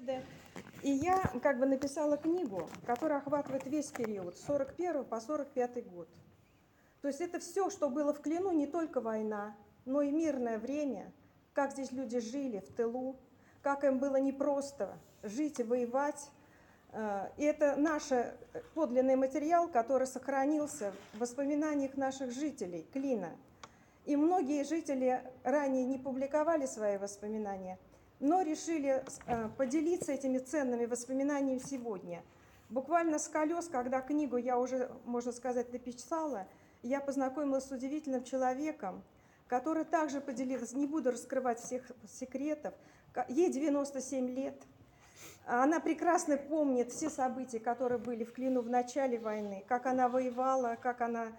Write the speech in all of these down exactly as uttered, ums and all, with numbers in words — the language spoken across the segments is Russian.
И я как бы написала книгу, которая охватывает весь период с сорок первого по сорок пятый год. То есть это все, что было в Клину, не только война, но и мирное время, как здесь люди жили в тылу, как им было непросто жить и воевать. И это наш подлинный материал, который сохранился в воспоминаниях наших жителей Клина. И многие жители ранее не публиковали свои воспоминания, но решили поделиться этими ценными воспоминаниями сегодня. Буквально с колес, когда книгу я уже, можно сказать, написала, я познакомилась с удивительным человеком, который также поделился, не буду раскрывать всех секретов, ей девяносто семь лет. Она прекрасно помнит все события, которые были в Клину в начале войны, как она воевала, как она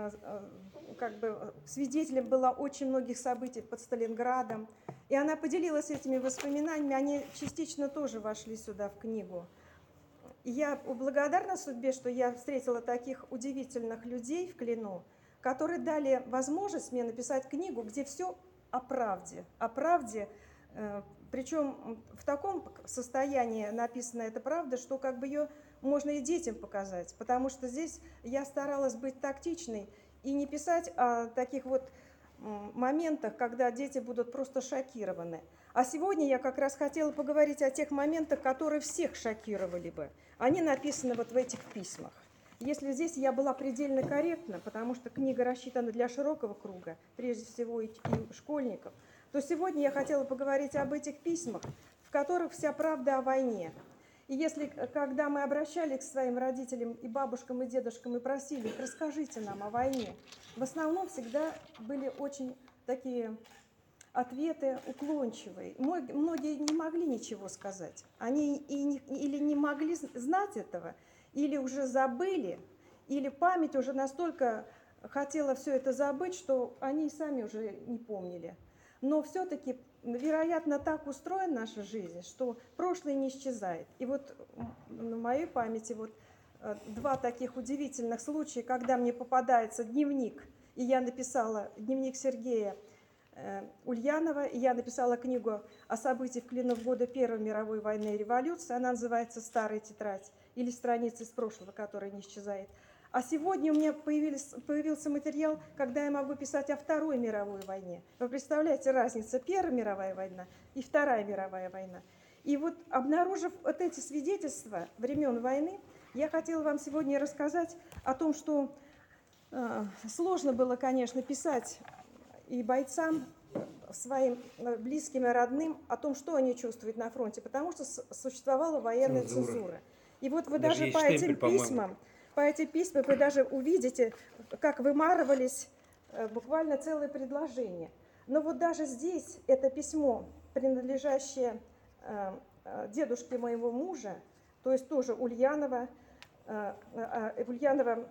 как бы свидетелем была очень многих событий под Сталинградом. И она поделилась этими воспоминаниями, они частично тоже вошли сюда в книгу. И я благодарна судьбе, что я встретила таких удивительных людей в Клину, которые дали возможность мне написать книгу, где все о правде, о правде, причем в таком состоянии написана эта правда, что как бы ее можно и детям показать, потому что здесь я старалась быть тактичной и не писать о таких вот моментах, когда дети будут просто шокированы. А сегодня я как раз хотела поговорить о тех моментах, которые всех шокировали бы. Они написаны вот в этих письмах. Если здесь я была предельно корректна, потому что книга рассчитана для широкого круга, прежде всего и школьников, то сегодня я хотела поговорить об этих письмах, в которых вся правда о войне. И если, когда мы обращались к своим родителям и бабушкам, и дедушкам, и просили их, расскажите нам о войне, в основном всегда были очень такие ответы уклончивые. Многие не могли ничего сказать. Они и не, или не могли знать этого, или уже забыли, или память уже настолько хотела все это забыть, что они и сами уже не помнили. Но все-таки, вероятно, так устроена наша жизнь, что прошлое не исчезает. И вот на моей памяти вот два таких удивительных случая, когда мне попадается дневник, и я написала дневник Сергея Ульянова, и я написала книгу о событиях в Клину в годы Первой мировой войны и революции. Она называется «Старая тетрадь» или «Страницы из прошлого, которая не исчезает». А сегодня у меня появился материал, когда я могу писать о Второй мировой войне. Вы представляете разницу? Первая мировая война и Вторая мировая война. И вот, обнаружив вот эти свидетельства времен войны, я хотела вам сегодня рассказать о том, что э, сложно было, конечно, писать и бойцам, своим близким и родным о том, что они чувствуют на фронте, потому что существовала военная цензура. цензура. И вот вы даже, даже по этим письмам, по этим письмам вы даже увидите, как вымарывались буквально целые предложения. Но вот даже здесь это письмо, принадлежащее дедушке моего мужа, то есть тоже Ульянова, Ульянова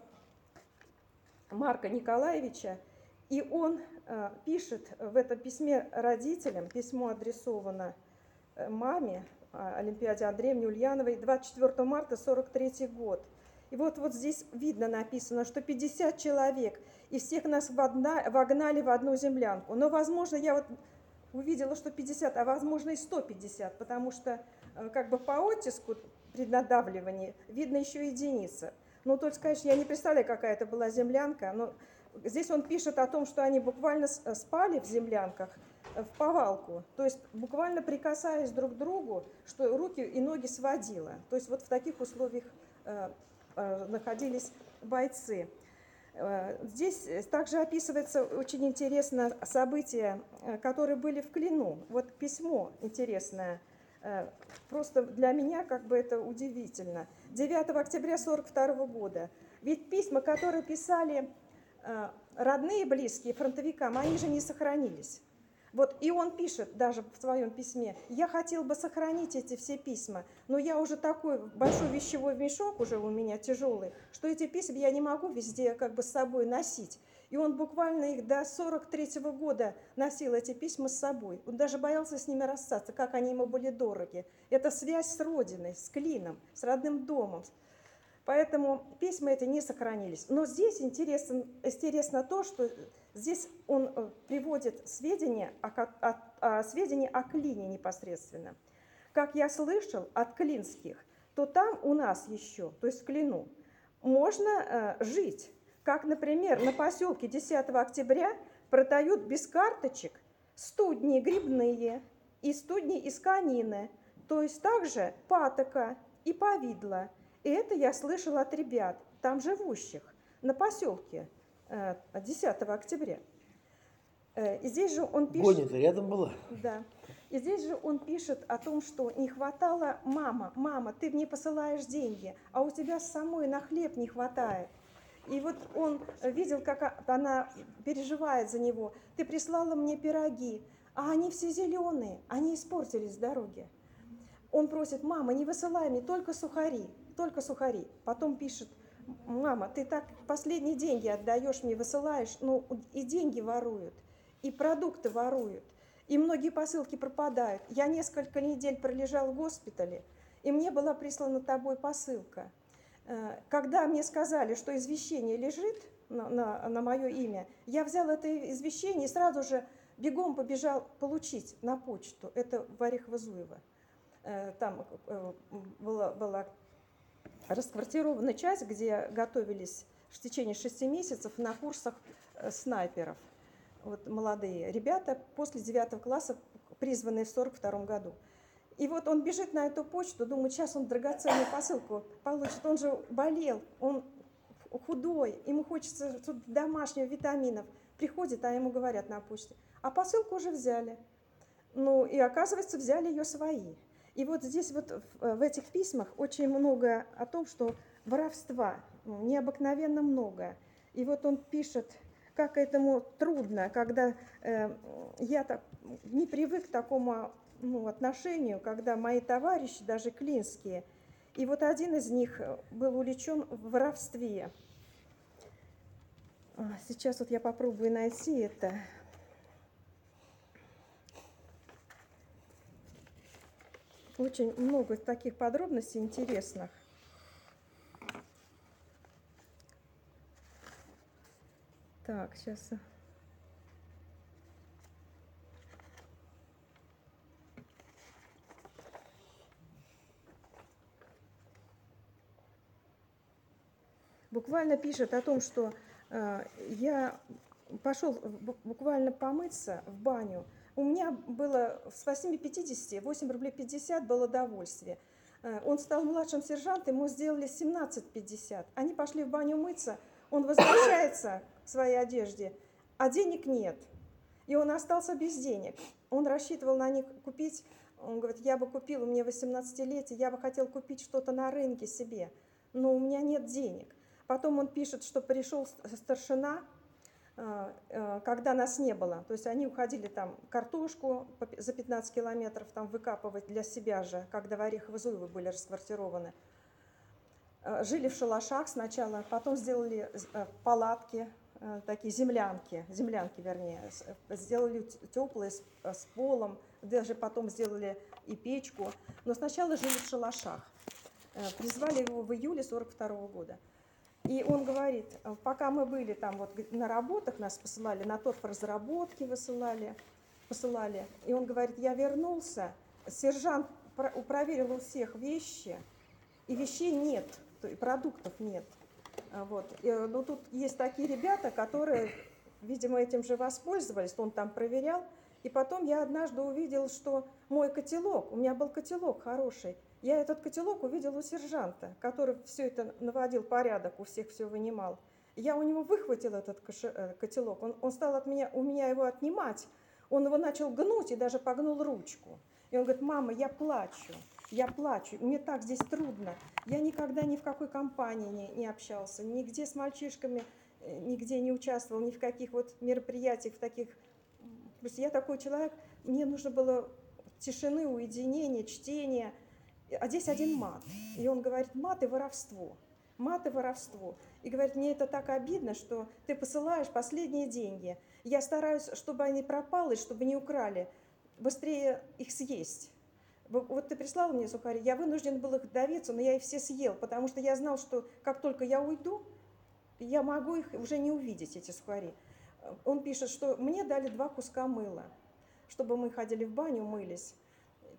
Марка Николаевича, и он э, пишет в этом письме родителям, письмо адресовано маме, Олимпиаде Андреевне Ульяновой, двадцать четвёртого марта сорок третий год. И вот, вот здесь видно написано, что пятьдесят человек, и всех нас вогнали в одну землянку. Но, возможно, я вот увидела, что пятьдесят, а возможно и сто пятьдесят, потому что э, как бы по оттиску при надавливании видно еще единица. Ну, только, конечно, я не представляю, какая это была землянка, но здесь он пишет о том, что они буквально спали в землянках, в повалку, то есть буквально прикасаясь друг к другу, что руки и ноги сводило. То есть вот в таких условиях э, э, находились бойцы. Э, здесь также описывается очень интересно события, которые были в Клину. Вот письмо интересное. Просто для меня как бы это удивительно. девятого октября сорок второго года. Ведь письма, которые писали э, родные, близкие фронтовикам, они же не сохранились. Вот и он пишет даже в своем письме: я хотел бы сохранить эти все письма, но я уже такой большой вещевой мешок уже у меня тяжелый, что эти письма я не могу везде как бы с собой носить. И он буквально их до сорок третьего года носил, эти письма, с собой. Он даже боялся с ними расстаться, как они ему были дороги. Это связь с родиной, с Клином, с родным домом. Поэтому письма эти не сохранились. Но здесь интересно, интересно то, что здесь он приводит сведения о, о, о, сведения о Клине непосредственно. Как я слышал от Клинских, то там у нас еще, то есть в Клину, можно э, жить. Как, например, на поселке десятого октября продают без карточек студни грибные и студни из конины, то есть также патока и повидло. И это я слышала от ребят, там живущих, на поселке э, десятого октября. Э, и здесь же он пишет... Гоня-то рядом была? Да. И здесь же он пишет о том, что не хватало, мама, мама, ты мне посылаешь деньги, а у тебя самой на хлеб не хватает. И вот он видел, как она переживает за него. Ты прислала мне пироги, а они все зеленые, они испортились с дороги. Он просит, мама, не высылай мне, только сухари, только сухари. Потом пишет, мама, ты так последние деньги отдаешь мне, высылаешь, ну и деньги воруют, и продукты воруют. И многие посылки пропадают. Я несколько недель пролежал в госпитале, и мне была прислана тобой посылка. Когда мне сказали, что извещение лежит на, на, на мое имя, я взял это извещение и сразу же бегом побежал получить на почту. Это в Орехово-Зуево. Там была, была расквартирована часть, где готовились в течение шести месяцев на курсах снайперов. Вот молодые ребята после девятого класса, призванные в сорок втором году. И вот он бежит на эту почту, думает, сейчас он драгоценную посылку получит. Он же болел, он худой, ему хочется домашнего витаминов. Приходит, а ему говорят на почте, а посылку уже взяли. Ну и оказывается, взяли ее свои. И вот здесь вот в этих письмах очень много о том, что воровства необыкновенно много. И вот он пишет, как этому трудно, когда э, я так не привык к такому ну, отношению, когда мои товарищи, даже клинские, и вот один из них был увлечен в воровстве. Сейчас вот я попробую найти это. Очень много таких подробностей интересных. Так, сейчас. Буквально пишет о том, что э, я пошел буквально помыться в баню. У меня было с восьми пятидесяти восемь рублей пятьдесят было довольствие. Э, он стал младшим сержантом, ему сделали семнадцать пятьдесят. Они пошли в баню мыться, он возвращается к своей одежде, а денег нет. И он остался без денег. Он рассчитывал на них купить, он говорит, я бы купил, у меня восемнадцатилетие, я бы хотел купить что-то на рынке себе, но у меня нет денег. Потом он пишет, что пришел старшина, когда нас не было. То есть они уходили там картошку за пятнадцать километров там выкапывать для себя же, когда в Орехово-Зуево были расквартированы. Жили в шалашах сначала, потом сделали палатки, такие землянки, землянки вернее, сделали теплые с, с полом, даже потом сделали и печку. Но сначала жили в шалашах. Призвали его в июле сорок второго года. И он говорит, пока мы были там вот на работах, нас посылали на торфразработки, высылали, посылали. И он говорит, я вернулся, сержант проверил у всех вещи, и вещей нет, продуктов нет. Вот. И, ну, тут есть такие ребята, которые, видимо, этим же воспользовались, он там проверял. И потом я однажды увидел, что мой котелок, у меня был котелок хороший, я этот котелок увидел у сержанта, который все это наводил порядок, у всех все вынимал. Я у него выхватил этот котелок, он, он стал от меня, у меня его отнимать, он его начал гнуть и даже погнул ручку. И он говорит, мама, я плачу, я плачу, мне так здесь трудно. Я никогда ни в какой компании не, не общался, нигде с мальчишками, нигде не участвовал, ни в каких вот мероприятиях, в таких... То есть я такой человек, мне нужно было тишины, уединения, чтения. А здесь один мат. И он говорит, мат и воровство. Мат и воровство. И говорит, мне это так обидно, что ты посылаешь последние деньги. Я стараюсь, чтобы они пропали, чтобы не украли. Быстрее их съесть. Вот ты прислала мне сухари, я вынужден был их давиться, но я их все съел, потому что я знал, что как только я уйду, я могу их уже не увидеть, эти сухари. Он пишет, что мне дали два куска мыла, чтобы мы ходили в баню, мылись.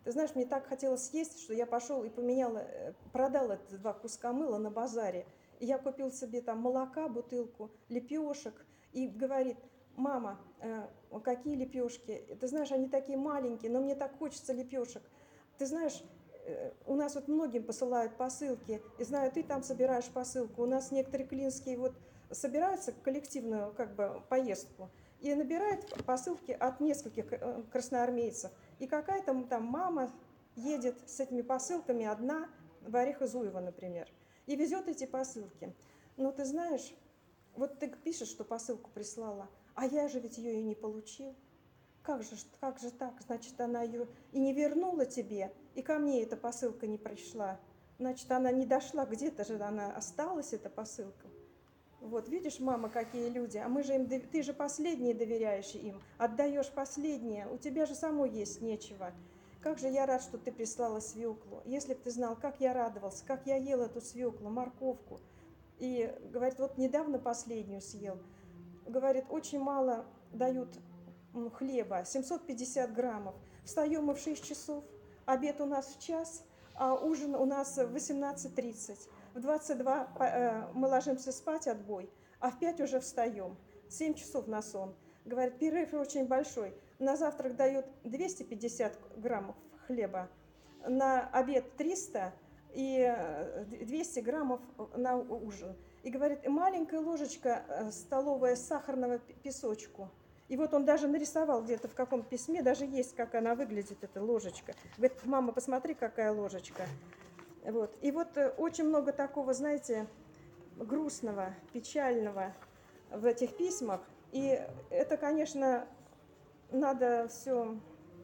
Ты знаешь, мне так хотелось съесть, что я пошел и поменял, э, продал эти два куска мыла на базаре. И я купил себе там молока, бутылку, лепешек. И говорит: мама, э, какие лепешки? Ты знаешь, они такие маленькие, но мне так хочется лепешек. Ты знаешь, э, у нас вот многим посылают посылки. И знаю, ты там собираешь посылку. У нас некоторые клинские вот собираются в коллективную как бы поездку и набирают посылки от нескольких э, красноармейцев. И какая-то там мама едет с этими посылками одна в Орехово-Зуево, например, и везет эти посылки. Но ты знаешь, вот ты пишешь, что посылку прислала, а я же ведь ее и не получил. Как же, как же так? Значит, она ее и не вернула тебе, и ко мне эта посылка не пришла. Значит, она не дошла, где-то же она осталась, эта посылка. Вот, видишь, мама, какие люди, а мы же им, ты же последние доверяешь им, отдаешь последнее, у тебя же самой есть нечего. Как же я рад, что ты прислала свеклу. Если бы ты знал, как я радовался, как я ел эту свеклу, морковку. И говорит, вот недавно последнюю съел. Говорит, очень мало дают хлеба, семьсот пятьдесят граммов. Встаем мы в шесть часов, обед у нас в час, а ужин у нас в восемнадцать тридцать. В двадцать два мы ложимся спать, отбой, а в пять уже встаем. семь часов на сон. Говорит, перерыв очень большой. На завтрак дают двести пятьдесят граммов хлеба, на обед триста и двести граммов на ужин. И говорит, маленькая ложечка столовая сахарного песочку. И вот он даже нарисовал где-то в каком-то письме, даже есть, как она выглядит, эта ложечка. Говорит, мама, посмотри, какая ложечка. Вот. И вот очень много такого, знаете, грустного, печального в этих письмах. И это, конечно, надо все,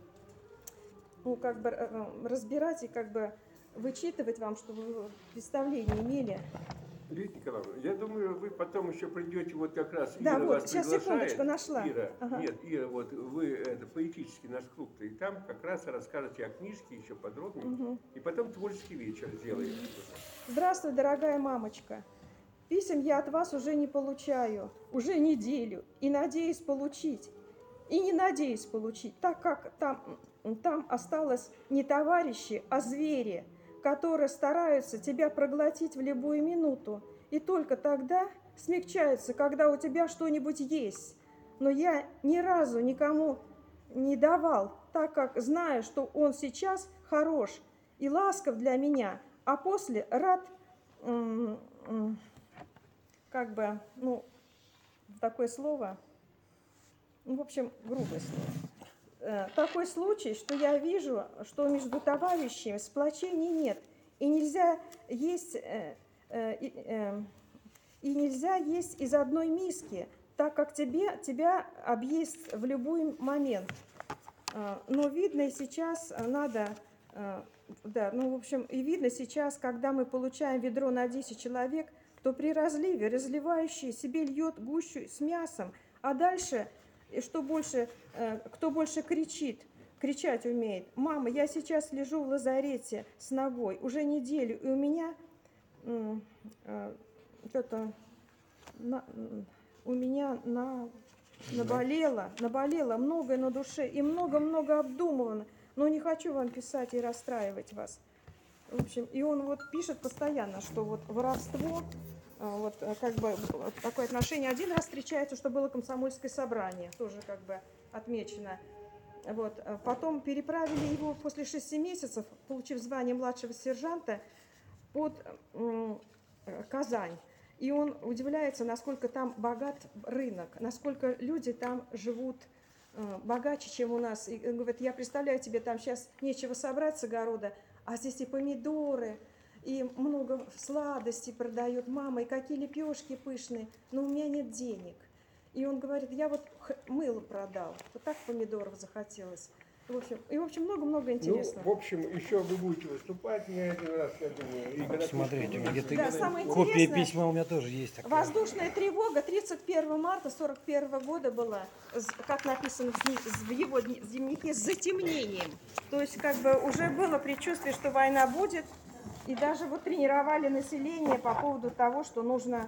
ну, как бы разбирать и как бы вычитывать вам, чтобы вы представление имели. Лидия Николаевна, я думаю, вы потом еще придете, вот как раз да, Ира вот, вас сейчас, приглашает. Секундочку, нашла. Ира, ага. Нет, Ира, вот вы это поэтический наш клуб-то, и там как раз расскажете о книжке еще подробнее, угу. И потом творческий вечер сделаете. Здравствуй, дорогая мамочка. Писем я от вас уже не получаю, уже неделю, и надеюсь получить, и не надеюсь получить, так как там, там осталось не товарищи, а звери, которые стараются тебя проглотить в любую минуту, и только тогда смягчаются, когда у тебя что-нибудь есть. Но я ни разу никому не давал, так как знаю, что он сейчас хорош и ласков для меня, а после рад, как бы, ну, такое слово, ну, в общем, грубое слово. Такой случай, что я вижу, что между товарищами сплочения нет, и нельзя есть, э, э, э, и нельзя есть из одной миски, так как тебе, тебя объесть в любой момент. Но видно и сейчас надо, да, ну, в общем, и видно сейчас, когда мы получаем ведро на десять человек, то при разливе разливающий себе льет гущу с мясом, а дальше, что больше, кто больше кричит, кричать умеет. Мама, я сейчас лежу в лазарете с ногой уже неделю, и у меня это, на, у меня на, наболело, наболело многое на душе и много-много обдумывано, но не хочу вам писать и расстраивать вас. В общем, и он вот пишет постоянно, что вот воровство, вот как бы такое отношение. Один раз встречается, что было комсомольское собрание, тоже как бы отмечено. Вот. Потом переправили его после шести месяцев, получив звание младшего сержанта, под Казань. И он удивляется, насколько там богат рынок, насколько люди там живут богаче, чем у нас. И он говорит, я представляю тебе, там сейчас нечего собрать с огорода, а здесь и помидоры, и много сладостей продают. Мама, и какие лепешки пышные, но у меня нет денег. И он говорит, я вот мыло продал, вот так помидоров захотелось. В общем, и, в общем, много-много интересного. Ну, в общем, еще вы будете выступать не один раз, я думаю. И смотрите, у меня где-то да, копия письма у меня тоже есть. Такая. Воздушная тревога тридцать первого марта сорок первого года была, как написано в его дневнике, с затемнением. То есть, как бы, уже было предчувствие, что война будет, и даже вот тренировали население по поводу того, что нужно